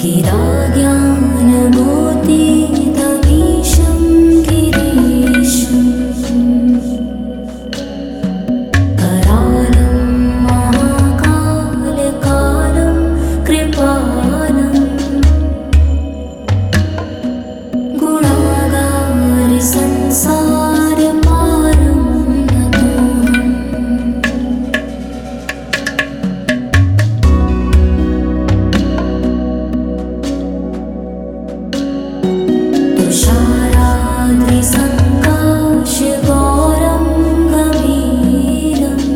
गिरा ज्ञानमोतीतमीशं गिरीशम् करालं महाकालकालं कृपालं गुणागारि संसारपारं नतोऽहम् तुषाराद्रिसङ्काशगौरं गभीरम्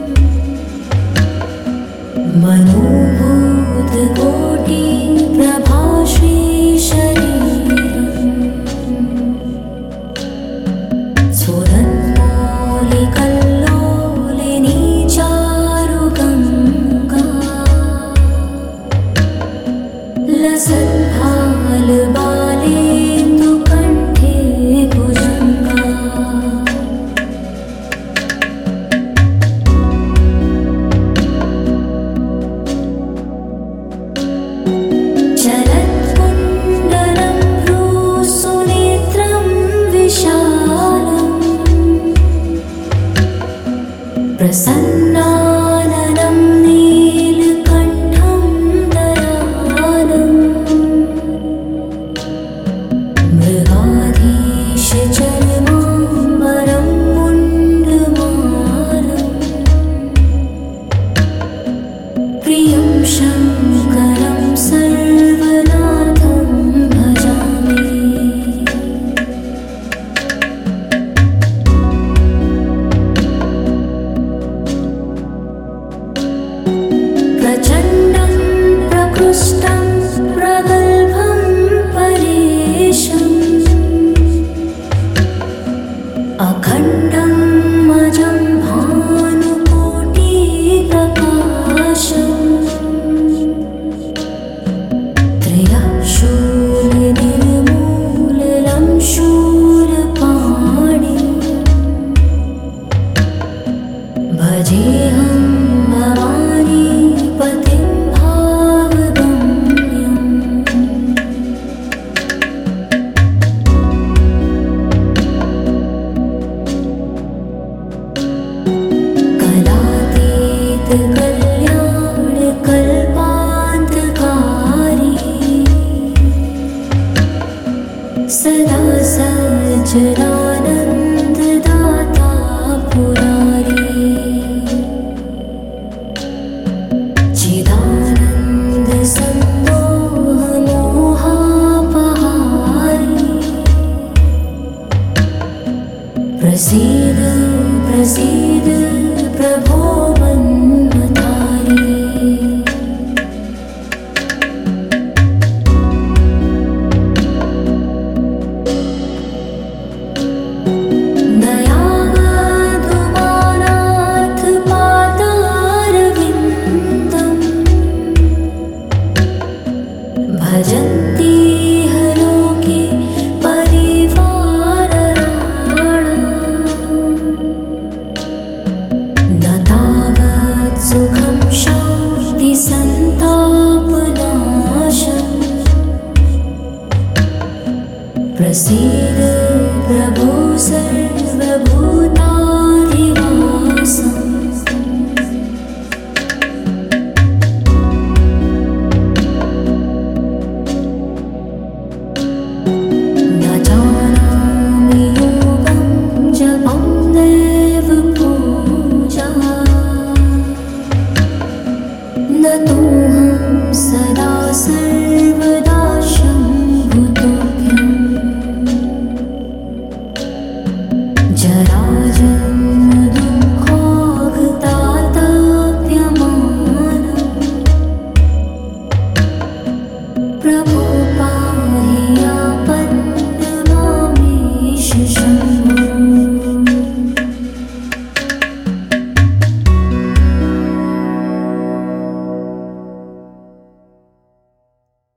मनोभूतकोटिप्रभाश्रीशरीरम् स्फुरन्मौलिकल्लोलिनी चारुगङ्गा लसद्भालबालेन्दुकण्ठे भुजङ्गा चलत्कुण्डलं भ्रूसुनेत्रं विशालम् प्रसन्नाननं नीलकण्ठं दयालम् मृगाधीशचर्माम्बरं मुण्डमालम् प्रियं शङ्करं सर्वनाथं भजामि प्रचण्डं प्रकृष्टं प्रगल्भं परेशम् अखण्डं अजं भानुकोटिप्रकाशम् त्रियशूलनिर्मूलनं शूलपाणिम् भजेऽहं भवानीपतिं भावगम्यम् कलातीतकल्याणकल्पान्तकारी सदा सज्जनानन्ददाता पुरारी चिदानन्दसन्दोहमोहापहारी प्रसीद प्रसीद प्रभो मन्मथारी दयावाधुमानाथपादारविन्दम् भजन्ति हलोके परिवारराणाम् न तावत् सुखं शान्तिसन्तापनाशम् प्रसीद प्रभो सर्व